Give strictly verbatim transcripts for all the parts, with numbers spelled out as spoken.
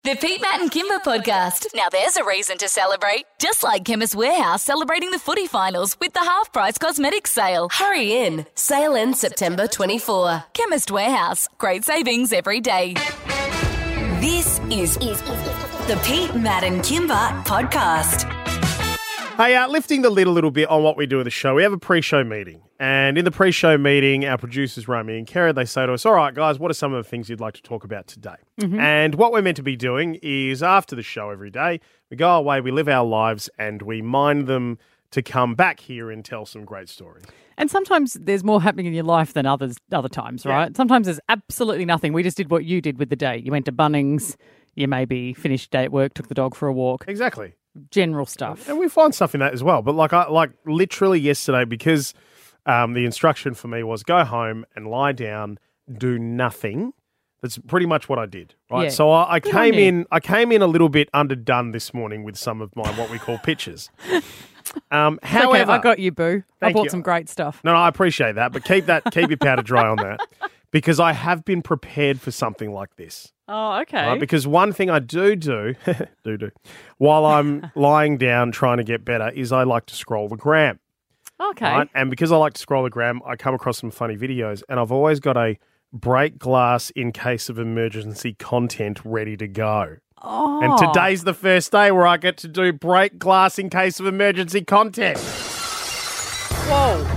The Pete, Matt and Kimber podcast. Now there's a reason to celebrate. Just like Chemist Warehouse celebrating the footy finals with the half-price cosmetics sale. Hurry in. Sale ends September twenty-fourth. Chemist Warehouse. Great savings every day. This is, is, is, is the Pete, Matt and Kimber podcast. Hey, uh, lifting the lid a little bit on what we do in the show. We have a pre-show meeting. And in the pre-show meeting, our producers, Romy and Kara, they say to us, all right, guys, what are some of the things you'd like to talk about today? Mm-hmm. And what we're meant to be doing is after the show every day, we go away, we live our lives, and we mind them to come back here and tell some great stories. And sometimes there's more happening in your life than others other times, right? Yeah. Sometimes there's absolutely nothing. We just did what you did with the day. You went to Bunnings, you maybe finished day at work, took the dog for a walk. Exactly. General stuff. And we find stuff in that as well. But like I like literally yesterday, because um, the instruction for me was go home and lie down, do nothing. That's pretty much what I did. Right. Yeah. So I, I came in I came in a little bit underdone this morning with some of my what we call pitches. Um, however, okay, I got you, boo. I bought you. some great stuff. No, no, I appreciate that, but keep that keep your powder dry on that, because I have been prepared for something like this. Oh, okay. Right? Because one thing I do do, do do, while I'm lying down trying to get better is I like to scroll the gram. Okay. Right? And because I like to scroll the gram, I come across some funny videos, and I've always got a break glass in case of emergency content ready to go. Oh. And today's the first day where I get to do break glass in case of emergency content. Whoa.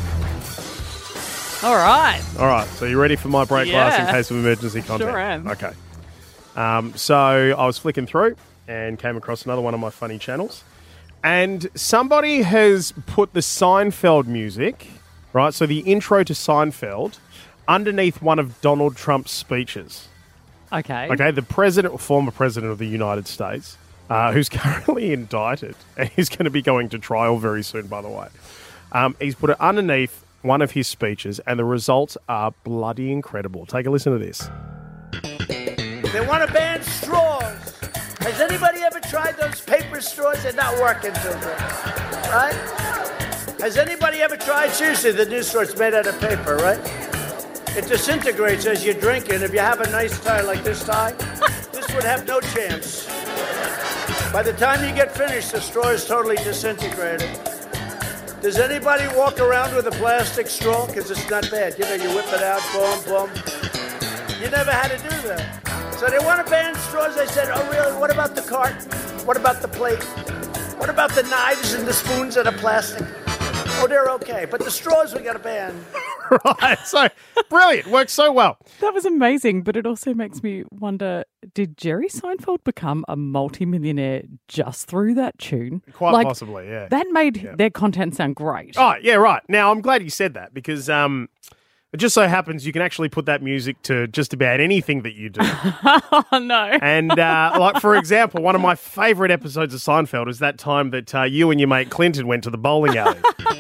All right. All right. So you ready for my break Yeah. glass in case of emergency content? Sure am. Okay. Um, so I was flicking through and came across another one of my funny channels. And somebody has put the Seinfeld music, right? So the intro to Seinfeld underneath one of Donald Trump's speeches. Okay. Okay. The president or former president of the United States, uh, who's currently indicted and he's going to be going to trial very soon, by the way. Um, he's put it underneath one of his speeches, and the results are bloody incredible. Take a listen to this. They want to ban straws. Has anybody ever tried those paper straws? They're not working too good, right? Has anybody ever tried, seriously, the new straw, it's made out of paper, right? It disintegrates as you drink it. If you have a nice tie like this tie, this would have no chance. By the time you get finished, the straw is totally disintegrated. Does anybody walk around with a plastic straw? Because it's not bad. You know, you whip it out, boom, boom. You never had to do that. So they want to ban straws. I said, oh, really? What about the cart? What about the plate? What about the knives and the spoons that are plastic? Oh, they're okay. But the straws we got to ban. Right. So, brilliant. Works so well. That was amazing, but it also makes me wonder, did Jerry Seinfeld become a multimillionaire just through that tune? Quite like, possibly, yeah. That made yeah. their content sound great. Oh, yeah, right. Now, I'm glad you said that, because um, it just so happens you can actually put that music to just about anything that you do. Oh, no. And, uh, like, for example, one of my favourite episodes of Seinfeld is that time that uh, you and your mate Clinton went to the bowling alley.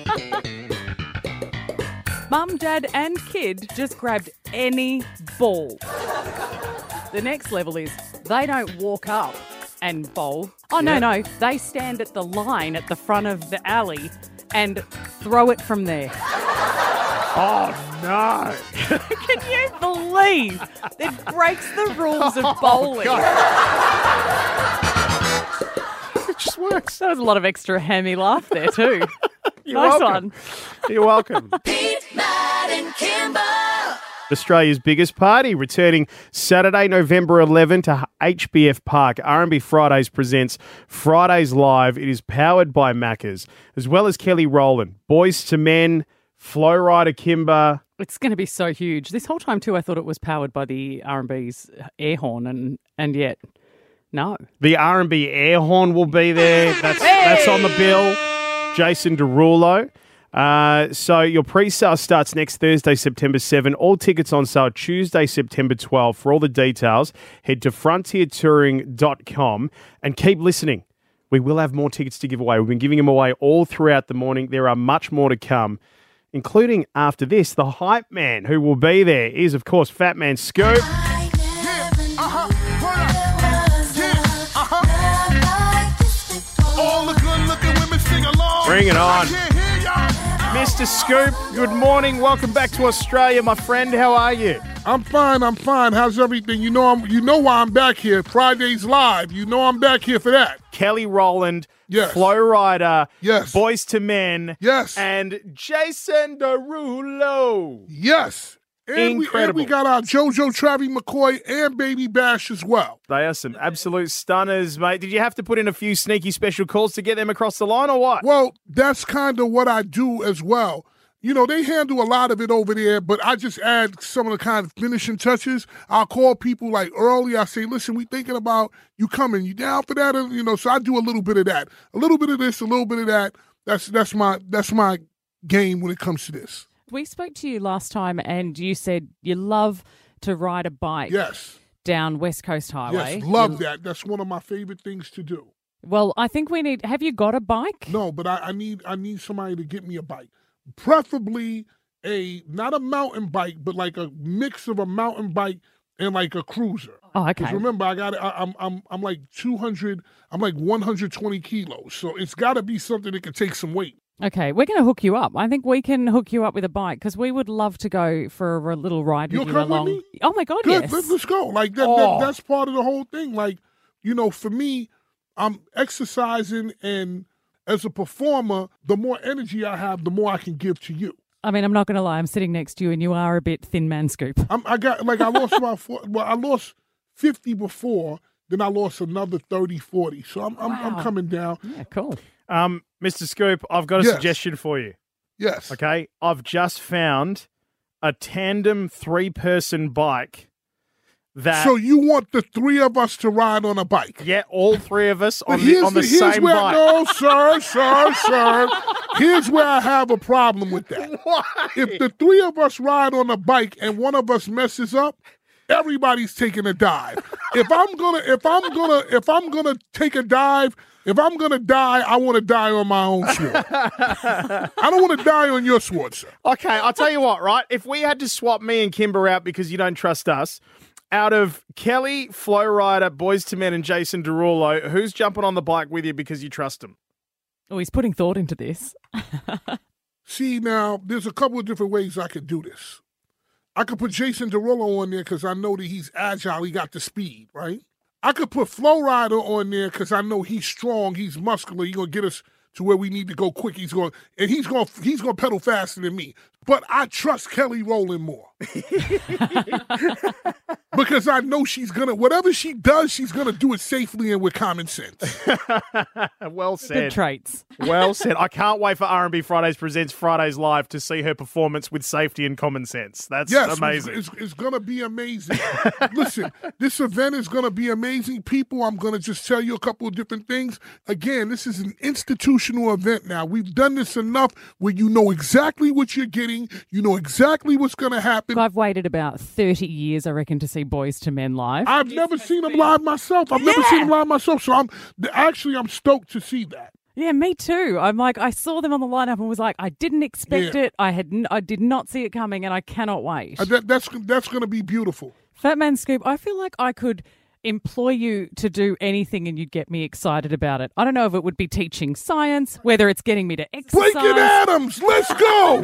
Mum, Dad and kid just grabbed any ball. The next level is they don't walk up and bowl. Oh, no, Yeah. no. They stand at the line at the front of the alley and throw it from there. Oh, no. Can you believe it breaks the rules of bowling? Oh, it just works. That was a lot of extra hammy laugh there too. You're nice welcome. one. You're welcome. Pete, Matt and Kimber. Australia's biggest party, returning Saturday, November eleventh to H B F Park. R and B Fridays presents Fridays Live. It is powered by Macca's, as well as Kelly Rowland, Boys to Men, Flow Rider Kimber. It's going to be so huge. This whole time too, I thought it was powered by the R and B's air horn, and and yet, no. The R and B air horn will be there. That's hey! that's on the bill. Jason Derulo. Uh, so your pre-sale starts next Thursday, September seventh. All tickets on sale Tuesday, September twelfth. For all the details, head to frontier touring dot com and keep listening. We will have more tickets to give away. We've been giving them away all throughout the morning. There are much more to come, including after this, the hype man who will be there is, of course, Fat Man Scoop. Bring it on. Mister Scoop, good morning. Welcome back to Australia, my friend. How are you? I'm fine, I'm fine. How's everything? You know I'm you know why I'm back here. Friday's Live. You know I'm back here for that. Kelly Rowland, Yes. Flo Rida, Yes. Boys to Men, Yes. and Jason Derulo. Yes. And we, and Incredible. we got our JoJo Travis McCoy and Baby Bash as well. They are some absolute stunners, mate. Did you have to put in a few sneaky special calls to get them across the line or what? Well, that's kind of what I do as well. You know, they handle a lot of it over there, but I just add some of the kind of finishing touches. I'll call people like early. I say, listen, we thinking about you coming. You down for that? And, you know, so I do a little bit of that. A little bit of this, a little bit of that. That's that's my that's my game when it comes to this. We spoke to you last time and you said you love to ride a bike Yes. down West Coast Highway. Yes, love You- that. That's one of my favorite things to do. Well, I think we need... Have you got a bike? No, but I, I need I need somebody to get me a bike. Preferably a not a mountain bike, but like a mix of a mountain bike and like a cruiser. Oh, okay. Because remember, I got I, I'm I'm I'm like two hundred. I'm like one hundred twenty kilos, so it's got to be something that can take some weight. Okay, we're going to hook you up. I think we can hook you up with a bike because we would love to go for a little ride with You'll you come with along. me? Oh my God, Good, yes. let, let's go. Like that, Oh. that. That's part of the whole thing. Like, you know, for me, I'm exercising, and as a performer, the more energy I have, the more I can give to you. I mean, I'm not going to lie. I'm sitting next to you, and you are a bit thin man scoop. I'm, I got like I lost about four, well, I lost fifty before, then I lost another thirty, forty. So I'm I'm, I'm Wow. coming down. Yeah, cool. Um, Mister Scoop, I've got a Yes. suggestion for you. Yes. Okay, I've just found a tandem three-person bike that So you want the three of us to ride on a bike? yeah, all three of us But on the here's on the, here's same where bike. no, sir, sir, sir. Here's where I have a problem with that. Why? If the three of us ride on a bike and one of us messes up, everybody's taking a dive. If I'm gonna, if I'm gonna, if I'm gonna take a dive, if I'm gonna die, I want to die on my own sword. I don't want to die on your sword, sir. Okay, I'll tell you what, right? If we had to swap me and Kimber out because you don't trust us, out of Kelly, Flo Rida, Boys to Men, and Jason Derulo, who's jumping on the bike with you because you trust him? Oh, he's putting thought into this. See, now there's a couple of different ways I could do this. I could put Jason Derulo on there because I know that he's agile, he got the speed, right? I could put Flo Rida on there because I know he's strong, he's muscular, he's gonna get us to where we need to go quick. He's going, and he's going, he's going to pedal faster than me. But I trust Kelly Rowland more because I know she's gonna, whatever she does, she's gonna do it safely and with common sense. Well Good said. traits. Well said. I can't wait for R and B Fridays presents Fridays Live to see her performance with safety and common sense. That's Yes, amazing. It's, it's, it's going to be amazing. Listen, this event is going to be amazing. People, I'm going to just tell you a couple of different things. Again, this is an institutional event now. We've done this enough where you know exactly what you're getting. You know exactly what's going to happen. I've waited about thirty years, I reckon, to see Boys to Men live. I've never seen them live myself. I've never seen them live myself. So I'm actually, I'm stoked to see that. Yeah, me too. I'm like, I saw them on the lineup and was like, I didn't expect Yeah. it. I had, n- I did not see it coming, and I cannot wait. Uh, that, that's that's going to be beautiful. Fat Man Scoop, I feel like I could employ you to do anything and you'd get me excited about it. I don't know if it would be teaching science, whether it's getting me to exercise. Blinken Adams, let's go.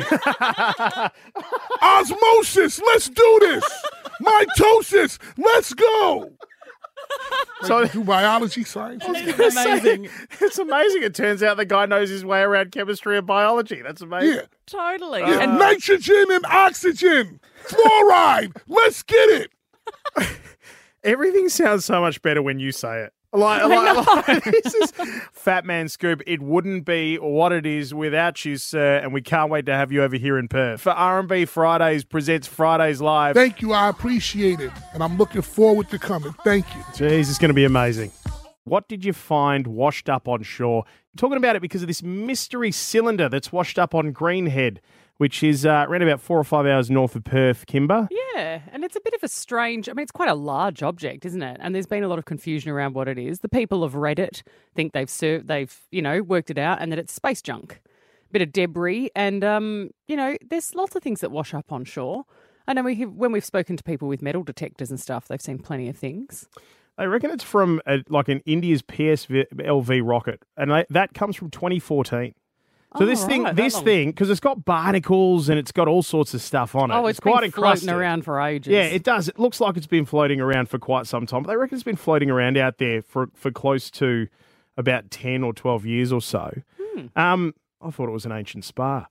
Osmosis, let's do this. Mitosis, let's go. So Do biology, science. Amazing. it's amazing. It turns out the guy knows his way around chemistry and biology. That's amazing. Yeah. Totally. Yeah, and nitrogen and oxygen, fluoride. Let's get it. Everything sounds so much better when you say it. Like, like, like this is Fat Man Scoop. It wouldn't be what it is without you, sir, and we can't wait to have you over here in Perth. For R and B Fridays presents Fridays Live. Thank you. I appreciate it. And I'm looking forward to coming. Thank you. Jeez, it's going to be amazing. What did you find washed up on shore? I'm talking about it because of this mystery cylinder that's washed up on Greenhead, which is uh, around about four or five hours north of Perth, Kimber. yeah, and it's a bit of a strange, I mean, it's quite a large object, isn't it? And there's been a lot of confusion around what it is. The people of Reddit think they've served, they've, you know, worked it out and that it's space junk, bit of debris. And, um, you know, there's lots of things that wash up on shore. I know we have, when we've spoken to people with metal detectors and stuff, they've seen plenty of things. They reckon it's from a, like an India's P S L V rocket, and they, that comes from twenty fourteen. So Oh, this thing, right, that this long. thing, because it's got barnacles and it's got all sorts of stuff on it. Oh, it's, quite been encrusted. floating around for ages. Yeah, it does. It looks like it's been floating around for quite some time. But they reckon it's been floating around out there for for close to about ten or twelve years or so. Hmm. Um, I thought it was an ancient spa.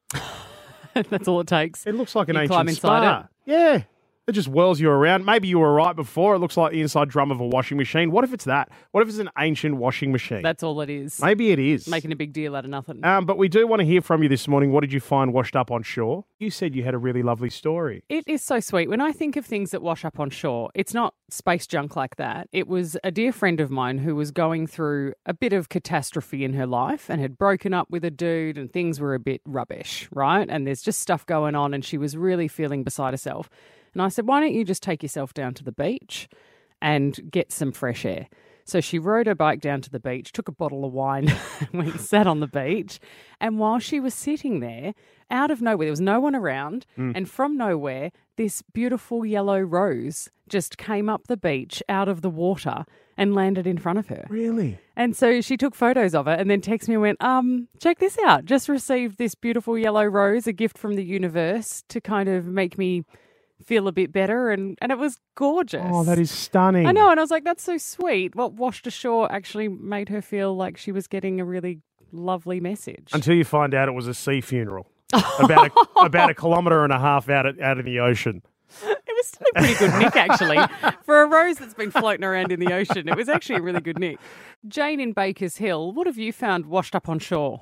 That's all it takes. It looks like an You ancient climb inside spa. it. Yeah. It just whirls you around. Maybe you were right before. It looks like the inside drum of a washing machine. What if it's that? What if it's an ancient washing machine? That's all it is. Maybe it is. Making a big deal out of nothing. Um, but we do want to hear from you this morning. What did you find washed up on shore? You said you had a really lovely story. It is so sweet. When I think of things that wash up on shore, it's not space junk like that. It was a dear friend of mine who was going through a bit of catastrophe in her life and had broken up with a dude and things were a bit rubbish, right? And there's just stuff going on and she was really feeling beside herself. And I said, why don't you just take yourself down to the beach and get some fresh air? So she rode her bike down to the beach, took a bottle of wine, went and sat on the beach. And while she was sitting there, out of nowhere, there was no one around. Mm. And from nowhere, this beautiful yellow rose just came up the beach out of the water and landed in front of her. Really? And so she took photos of it and then texted me and went, um, check this out. Just received this beautiful yellow rose, a gift from the universe to kind of make me feel a bit better, and, and it was gorgeous. Oh, that is stunning. I know, and I was like, that's so sweet. What washed ashore actually made her feel like she was getting a really lovely message. Until you find out it was a sea funeral. about a, about a kilometre and a half out, at, out in the ocean. It was still a pretty good nick, actually. For a rose that's been floating around in the ocean, it was actually a really good nick. Jane in Bakers Hill, what have you found washed up on shore?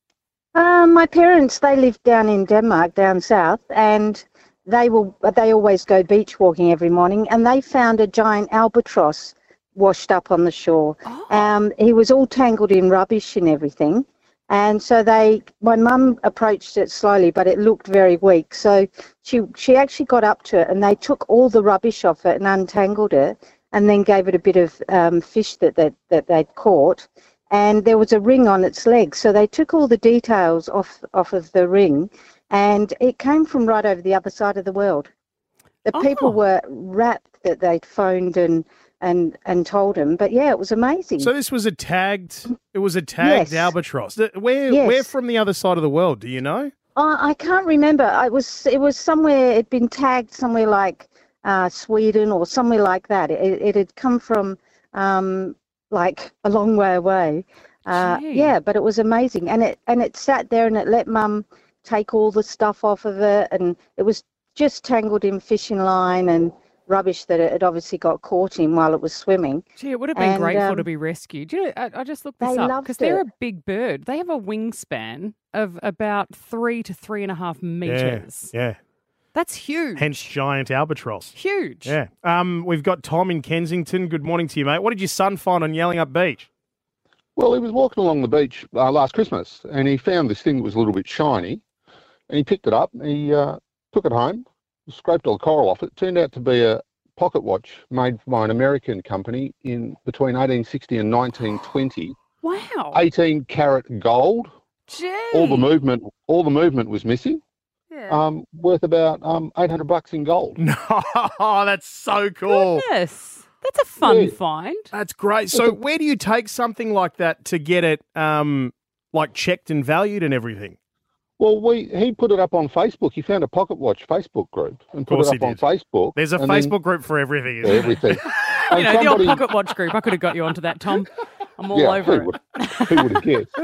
Um, my parents, they live down in Denmark, down south, and they will. They always go beach walking every morning, and they found a giant albatross washed up on the shore. Oh. Um, he was all tangled in rubbish and everything, and so they. My mum approached it slowly, but it looked very weak. So she she actually got up to it, and they took all the rubbish off it and untangled it, and then gave it a bit of um, fish that that that they'd caught. And there was a ring on its leg, so they took all the details off off of the ring. And it came from right over the other side of the world. The Oh. people were rapt that they'd phoned and, and and told them. But yeah, it was amazing. So this was a tagged. It was a tagged Yes. albatross. Th- Where Yes. where from the other side of the world? Do you know? Oh, I can't remember. It was it was somewhere. It'd been tagged somewhere like uh, Sweden or somewhere like that. It, it had come from um, like a long way away. Uh, Gee. yeah, but it was amazing, and it and it sat there and it let Mum take all the stuff off of it, and it was just tangled in fishing line and rubbish that it had obviously got caught in while it was swimming. Gee, it would have been And, grateful um, to be rescued. You know, I, I just looked this they up loved because they're it. a big bird. They have a wingspan of about three to three and a half meters. Yeah, yeah. That's huge. Hence giant albatross. Huge. Yeah. Um, we've got Tom in Kensington. Good morning to you, mate. What did your son find on Yellingup Beach? Well, he was walking along the beach uh, last Christmas, and he found this thing that was a little bit shiny, and he picked it up, he uh, took it home, scraped all the coral off it. It turned out to be a pocket watch made by an American company in between eighteen sixty and nineteen twenty. Wow. eighteen carat gold. Gee. All the movement, all the movement was missing. Yeah. Um, worth about um eight hundred bucks in gold. No, that's so cool. Goodness. That's a fun Yeah. find. That's great. So where do you take something like that to get it um, like checked and valued and everything? Well, we he put it up on Facebook. He found a pocket watch Facebook group and put course it up he on did. Facebook. There's a and then Facebook group for everything. Isn't there? everything. You And know, the old somebody- pocket watch group. I could have got you onto that, Tom. I'm all yeah, over who it. would, who would have guessed?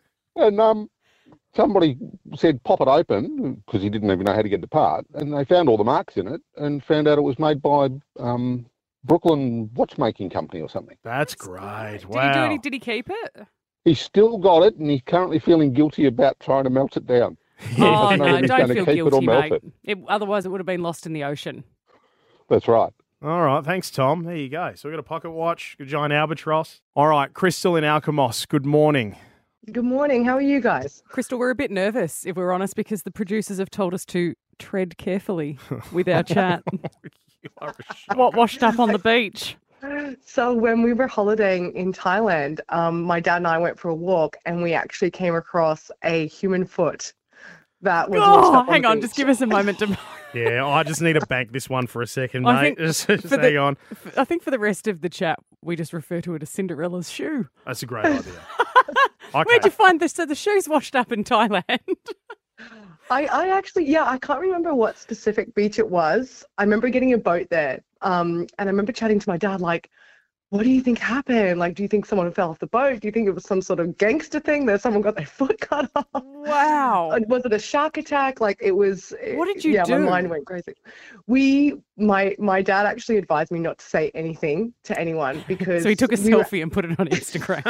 And um, somebody said pop it open because he didn't even know how to get it apart, and they found all the marks in it and found out it was made by um, Brooklyn Watchmaking Company or something. That's great. Did Wow. he do any? Did he keep it? He's still got it, and he's currently feeling guilty about trying to melt it down. Oh I don't know no! if he's Don't gonna feel keep it or guilty, melt mate. it. It, otherwise, it would have been lost in the ocean. That's right. All right. Thanks, Tom. There you go. So we've got a pocket watch, a giant albatross. All right. Crystal in Alkimos. Good morning. Good morning. How are you guys? Crystal, we're a bit nervous, if we're honest, because the producers have told us to tread carefully with our chat. You are a shock. What washed up on the beach? So when we were holidaying in Thailand, um, my dad and I went for a walk, and we actually came across a human foot that was. washed Oh, up hang the on, beach. just give us a moment to. Yeah, I just need to bank this one for a second, I mate. think Just, just for the- hang on. I think for the rest of the chat, we just refer to it as Cinderella's shoe. That's a great idea. Okay. Where'd you find this? So the shoes washed up in Thailand. I, I actually, yeah, I can't remember what specific beach it was. I remember getting a boat there. Um, and I remember chatting to my dad, like, what do you think happened? Like, do you think someone fell off the boat? Do you think it was some sort of gangster thing that someone got their foot cut off? Wow. And was it a shark attack? Like, it was. What did you yeah, do? Yeah, my mind went crazy. We, my my dad actually advised me not to say anything to anyone because. So he took a we were- selfie and put it on Instagram.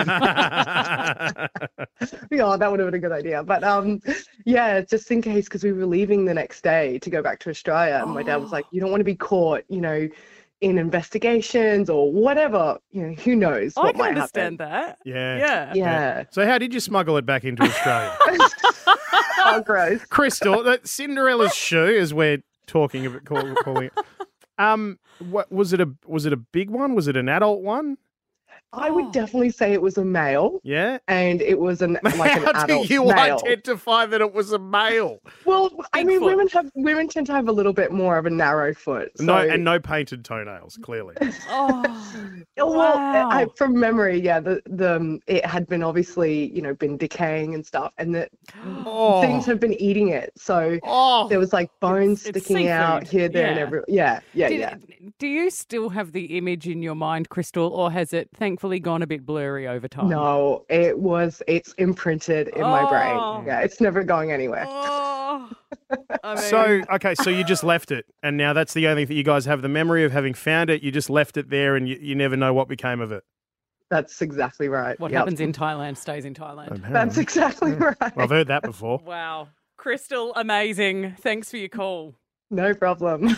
Yeah, that would have been a good idea. But um, yeah, just in case, because we were leaving the next day to go back to Australia, and my dad was like, "You don't want to be caught, you know, in investigations or whatever. You know, who knows I what can might understand happen." that. Yeah. Yeah. Yeah. So how did you smuggle it back into Australia? Oh, gross. Crystal, that Cinderella's shoe, as we're talking about call, calling it. Um, what was it a was it a big one? Was it an adult one? I would definitely say it was a male, Yeah. and it was an like an How do adult you male. identify that it was a male? Well, I Big mean, foot. women have women tend to have a little bit more of a narrow foot. So, No, and no painted toenails, clearly. Oh, Oh, well, wow. I, from memory, yeah, the the um, it had been obviously, you know, been decaying and stuff, and that Oh. things have been eating it. So Oh. there was like bones It's- it's sticking out seafood. here, there, and Yeah. everywhere. Yeah, yeah, Did- yeah. Do you still have the image in your mind, Crystal, or has it thankfully gone a bit blurry over time? No, it was. It's imprinted in my Oh. brain. Yeah, it's never going anywhere. Oh, I mean, So, okay, so you just left it, and now that's the only thing you guys have the memory of having found it. You just left it there, and you, you never know what became of it. That's exactly right. what Yep. happens in Thailand stays in Thailand. That's exactly right. Well, I've heard that before. Wow. Crystal, amazing. Thanks for your call. No problem.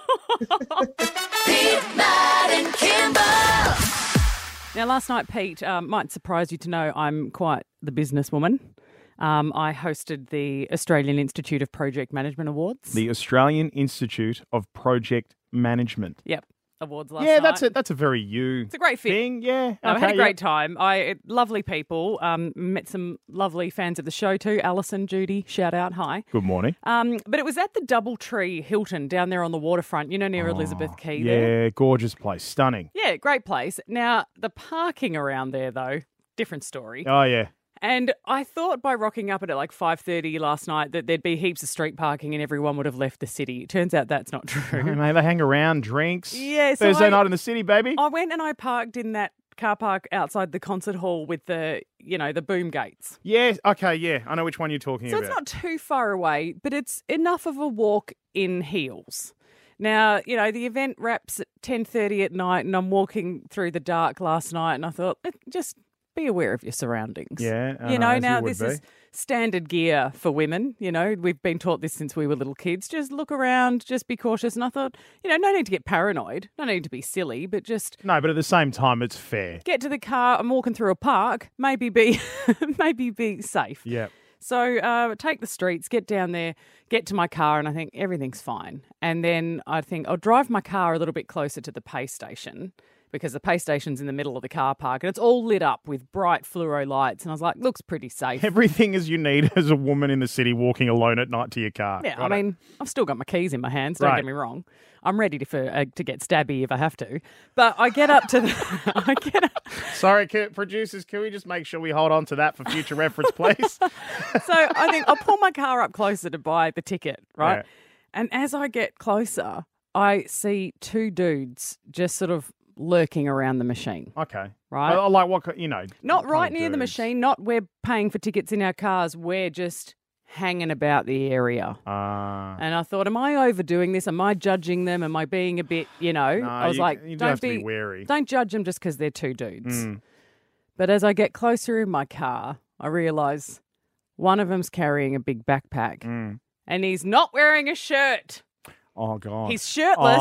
Matt and Kimber. Now, last night, Pete, um, might surprise you to know I'm quite the businesswoman. Um, I hosted the Australian Institute of Project Management Awards. The Australian Institute of Project Management. Yep, awards last yeah, night. that's a that's a very you It's a great fit. thing. Yeah, No, I had okay, a yeah. great time. I lovely people. Um, met some lovely fans of the show too. Alison, Judy, shout out, hi. Good morning. Um, but it was at the Doubletree Hilton down there on the waterfront. You know, near Elizabeth Quay. There. Yeah, gorgeous place, stunning. Yeah, great place. Now the parking around there, though, different story. Oh yeah, And I thought by rocking up at it like five thirty last night that there'd be heaps of street parking and everyone would have left the city. It turns out that's not true. Hey, mate, they hang around, drinks. Yeah, so Thursday I- night in the city, baby. I went and I parked in that car park outside the concert hall with the, you know, the boom gates. Yeah, okay, yeah, I know which one you're talking So about. it's not too far away, but it's enough of a walk in heels. Now, you know, the event wraps at ten thirty at night and I'm walking through the dark last night and I thought, "Eh, just be aware of your surroundings. Yeah, I you know, know, as you now would this be. is standard gear for women. You know, we've been taught this since we were little kids. Just look around, just be cautious. And I thought, you know, no need to get paranoid, no need to be silly, but just No, but at the same time, it's fair. get to the car. I'm walking through a park. Maybe be, maybe be safe. Yeah. So uh, take the streets, get down there, get to my car, and I think everything's fine. And then I think I'll drive my car a little bit closer to the pay station because the pay station's in the middle of the car park and it's all lit up with bright fluoro lights. And I was like, looks pretty safe. Everything as you need as a woman in the city walking alone at night to your car. Yeah, Got I it. mean, I've still got my keys in my hands. Don't Right. get me wrong. I'm ready to for, uh, to get stabby if I have to. But I get up to the, I get up, Sorry, can, producers, can we just make sure we hold on to that for future reference, please? so I think I'll pull my car up closer to buy the ticket, right? Yeah. And as I get closer, I see two dudes just sort of lurking around the machine. Okay. Right. I, I like what, ki- you know. Not what right kind of near the dudes. machine, not we're paying for tickets in our cars, we're just hanging about the area. Ah. And I thought, am I overdoing this? Am I judging them? Am I being a bit, you know? No, I was you- like, you do don't have to be be wary. Don't judge them just because they're two dudes. Mm. But as I get closer in my car, I realise one of them's carrying a big backpack Mm. and he's not wearing a shirt. Oh, God. He's shirtless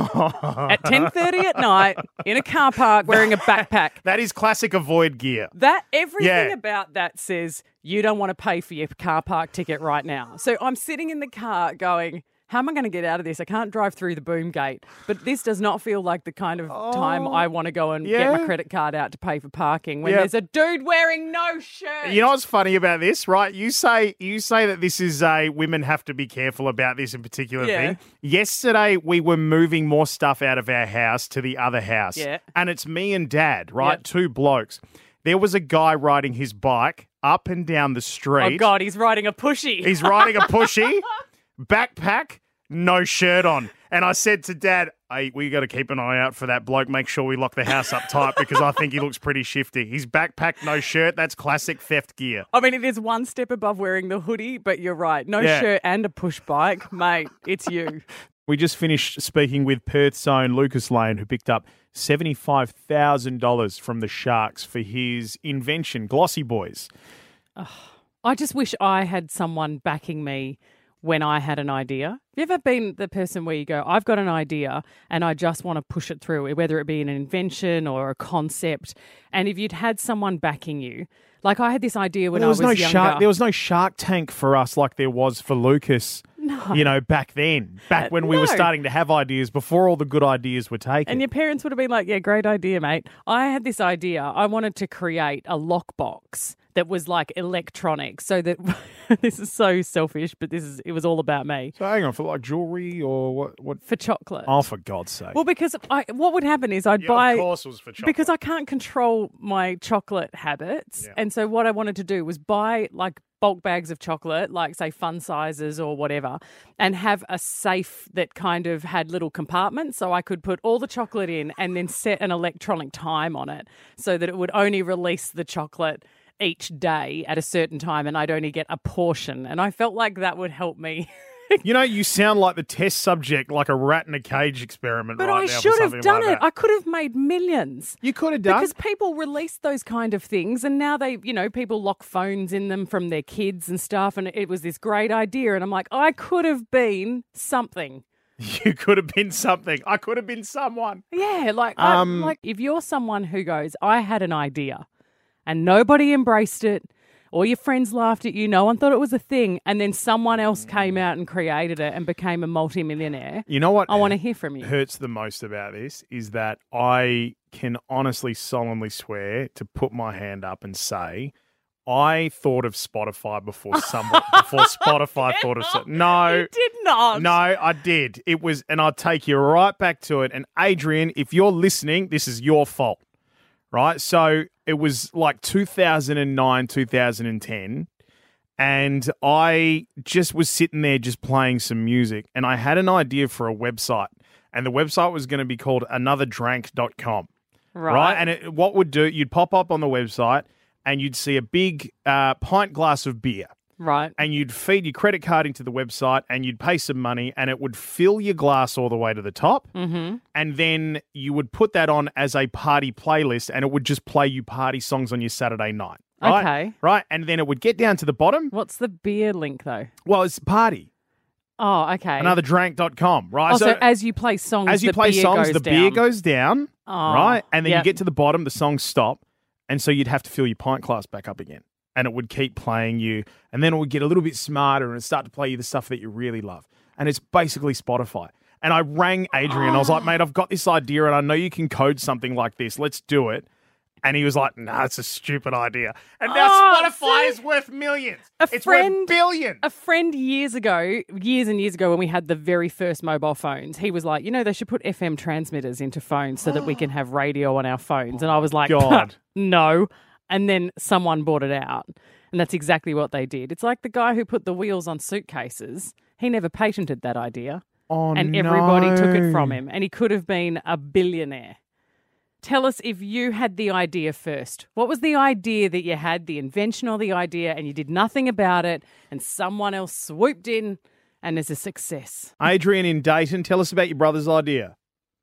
Oh. at ten thirty at night in a car park wearing a backpack. That is classic avoid gear. That everything Yeah. about that says you don't want to pay for your car park ticket right now. So I'm sitting in the car going, how am I going to get out of this? I can't drive through the boom gate. But this does not feel like the kind of time I want to go and get my yeah. credit card out to pay for parking when Yeah. there's a dude wearing no shirt. You know what's funny about this, right? You say you say that this is a women have to be careful about this in particular Yeah. thing. Yesterday we were moving more stuff out of our house to the other house. Yeah. And it's me and Dad, right? Yep. Two blokes. There was a guy riding his bike up and down the street. Oh, God, he's riding a pushy. He's riding a pushy, backpack, no shirt on. And I said to Dad, hey, we got to keep an eye out for that bloke. Make sure we lock the house up tight because I think he looks pretty shifty. He's backpack, no shirt. That's classic theft gear. I mean, it is one step above wearing the hoodie, but you're right. No Yeah. shirt and a push bike. Mate, it's you. We just finished speaking with Perth's own Lucas Lane, who picked up seventy-five thousand dollars from the Sharks for his invention, Glossy Boys. I just wish I had someone backing me when I had an idea. Have you ever been the person where you go, I've got an idea and I just want to push it through, whether it be an invention or a concept, and if you'd had someone backing you, like I had this idea when There was, I was no younger. shark. There was no Shark Tank for us like there was for Lucas. No. You know, back then, back Uh, when we were no. starting to have ideas before all the good ideas were taken. And your parents would have been like, yeah, great idea, mate. I had this idea. I wanted to create a lockbox that was like electronic so that this is so selfish, but this is it was all about me. So hang on, for like jewelry or what? What? For chocolate. Oh, for God's sake! Well, because I, what would happen is I'd Yeah, buy... of course it was for chocolate. Because I can't control my chocolate habits. Yeah. And so what I wanted to do was buy like bulk bags of chocolate, like say fun sizes or whatever, and have a safe that kind of had little compartments so I could put all the chocolate in and then set an electronic time on it so that it would only release the chocolate each day at a certain time and I'd only get a portion. And I felt like that would help me. You know, you sound like the test subject, like a rat in a cage experiment. But right I now for should have something done like it. that. I could have made millions. You could have done. Because people release those kind of things and now they, you know, people lock phones in them from their kids and stuff. And it was this great idea. And I'm like, I could have been something. You could have been something. I could have been someone. Yeah. Like, I- Um, like if you're someone who goes, I had an idea and nobody embraced it, all your friends laughed at you, no one thought it was a thing, and then someone else came out and created it and became a multimillionaire. You know what? I want to hear from you. Hurts the most about this is that I can honestly, solemnly swear to put my hand up and say I thought of Spotify before someone before Spotify thought of it. No, You did not. no, I did. It was, and I'll take you right back to it. And Adrian, if you're listening, this is your fault, right? So it was like two thousand nine, two thousand ten. And I just was sitting there just playing some music, and I had an idea for a website, and the website was going to be called another drank dot com. Right. Right. And it, what would do, you'd pop up on the website and you'd see a big uh, pint glass of beer, Right. and you'd feed your credit card into the website and you'd pay some money and it would fill your glass all the way to the top. Mm-hmm. And then you would put that on as a party playlist and it would just play you party songs on your Saturday night. Right? Okay. Right. And then it would get down to the bottom. What's the beer link though? Well, it's party. Oh, okay. another drank dot com, right? Oh, so, as you play songs, as you the play beer songs, goes the down. beer goes down, Oh, right? And then yep. you get to the bottom, the songs stop, and so you'd have to fill your pint glass back up again. And it would keep playing you, and then it would get a little bit smarter and it'd start to play you the stuff that you really love. And it's basically Spotify. And I rang Adrian. I was like, mate, I've got this idea and I know you can code something like this. Let's do it. And he was like, nah, it's a stupid idea. And now Oh, Spotify see? is worth millions. A it's friend- worth billions. A friend years ago, years and years ago, when we had the very first mobile phones, he was like, you know, they should put F M transmitters into phones so that we can have radio on our phones. And I was like, God. no. And then someone bought it out. And that's exactly what they did. It's like the guy who put the wheels on suitcases. He never patented that idea. Oh, and everybody took it no. from him. And he could have been a billionaire. Tell us if you had the idea first. What was the idea that you had, the invention or the idea, and you did nothing about it, and someone else swooped in and is a success? Adrian in Dayton, tell us about your brother's idea.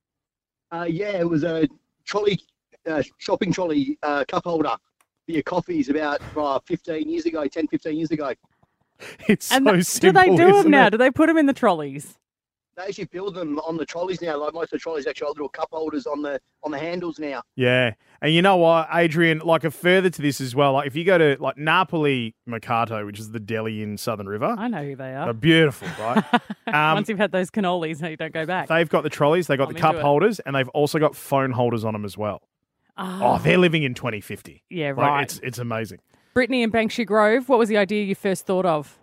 Uh, yeah, it was a trolley, uh, shopping trolley uh, cup holder for your coffees about uh, fifteen years ago, ten, fifteen years ago. It's And so th- simple, do they do isn't them now? it? Do they put them in the trolleys? They actually build them on the trolleys now. Like most of the trolleys actually have little cup holders on the on the handles now. Yeah. And you know what, Adrian, like a further to this as well, like if you go to like Napoli Mercato, which is the deli in Southern River, I know who they are. they're beautiful, right? Um, Once you've had those cannolis, no, you don't go back. They've got the trolleys, they've got I'm the cup into it. holders, and they've also got phone holders on them as well. Oh, Oh, they're living in twenty fifty. yeah, Like, right. It's it's amazing. Brittany in Banksia Grove, what was the idea you first thought of?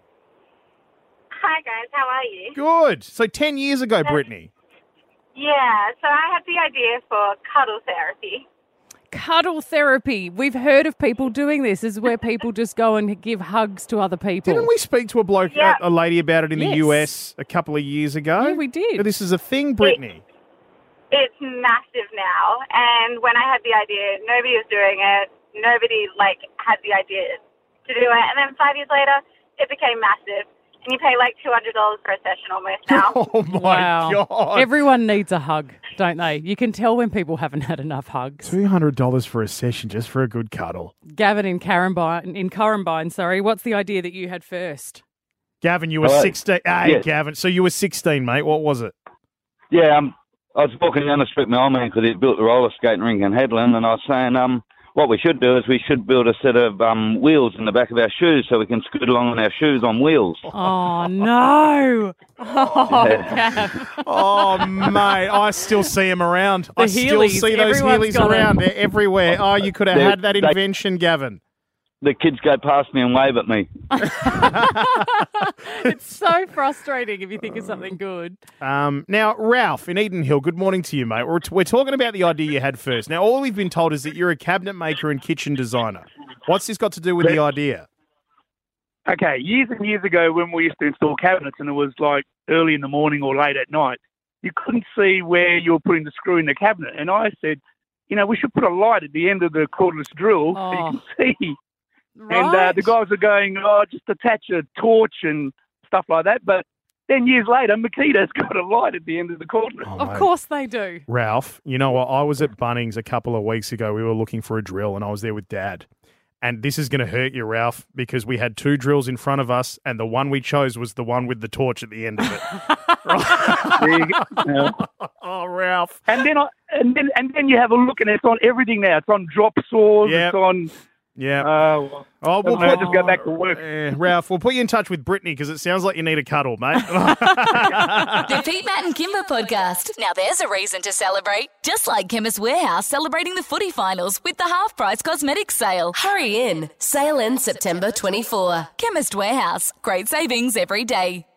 Hi guys, how are you? Good. So ten years ago, Brittany. Yeah, so I had the idea for cuddle therapy. Cuddle therapy. We've heard of people doing this. This is where people just go and give hugs to other people. Didn't we speak to a bloke, Yeah. a, a lady about it in Yes. the U S a couple of years ago? Yeah, we did. This is a thing, Brittany. It's massive now, and when I had the idea, nobody was doing it. Nobody, like, had the idea to do it. And then five years later, it became massive. And you pay, like, two hundred dollars for a session almost now. Oh, my Wow. God. Everyone needs a hug, don't they? You can tell when people haven't had enough hugs. two hundred dollars for a session just for a good cuddle. Gavin in Carambine, in Corumbine, sorry. What's the idea that you had first? Gavin, you were Hello. sixteen. Hey, Yes. Gavin. So you were sixteen, mate. What was it? Yeah, um, I was walking down the street, my old man, because he'd built the roller skating rink in Headland, and I was saying, um, what we should do is we should build a set of um, wheels in the back of our shoes so we can scoot along on our shoes on wheels. Oh, no. Oh, Yeah. Gav. Oh, mate, I still see them around. The I still Heelys. see those Everyone's Heelys got 'em. around. They're everywhere. Oh, you could have They- had that they- invention, Gavin. The kids go past me and wave at me. It's so frustrating if you think of something good. Um, now, Ralph in Eden Hill, good morning to you, mate. We're, we're talking about the idea you had first. Now, all we've been told is that you're a cabinet maker and kitchen designer. What's this got to do with the idea? Okay, years and years ago when we used to install cabinets and it was like early in the morning or late at night, you couldn't see where you were putting the screw in the cabinet. And I said, you know, we should put a light at the end of the cordless drill so you can see. Right. And uh, the guys are going, oh, just attach a torch and stuff like that. But then years later, Makita's got a light at the end of the cordless. Oh, Of mate. course they do. Ralph, you know what? I was at Bunnings a couple of weeks ago. We were looking for a drill, and I was there with Dad. And this is going to hurt you, Ralph, because we had two drills in front of us, and the one we chose was the one with the torch at the end of it. There you go. Yeah. Oh, Ralph. And then I, and then and then you have a look, and it's on everything now. It's on drop saws. Yep. It's on. Yeah. Uh, well, Oh, we'll I'll put, just go back to work. Eh, Ralph, we'll put you in touch with Brittany because it sounds like you need a cuddle, mate. The Pete, Matt and Kimber podcast. Now there's a reason to celebrate. Just like Chemist Warehouse celebrating the footy finals with the half-price cosmetics sale. Hurry in. Sale ends September twenty-fourth. Chemist Warehouse. Great savings every day.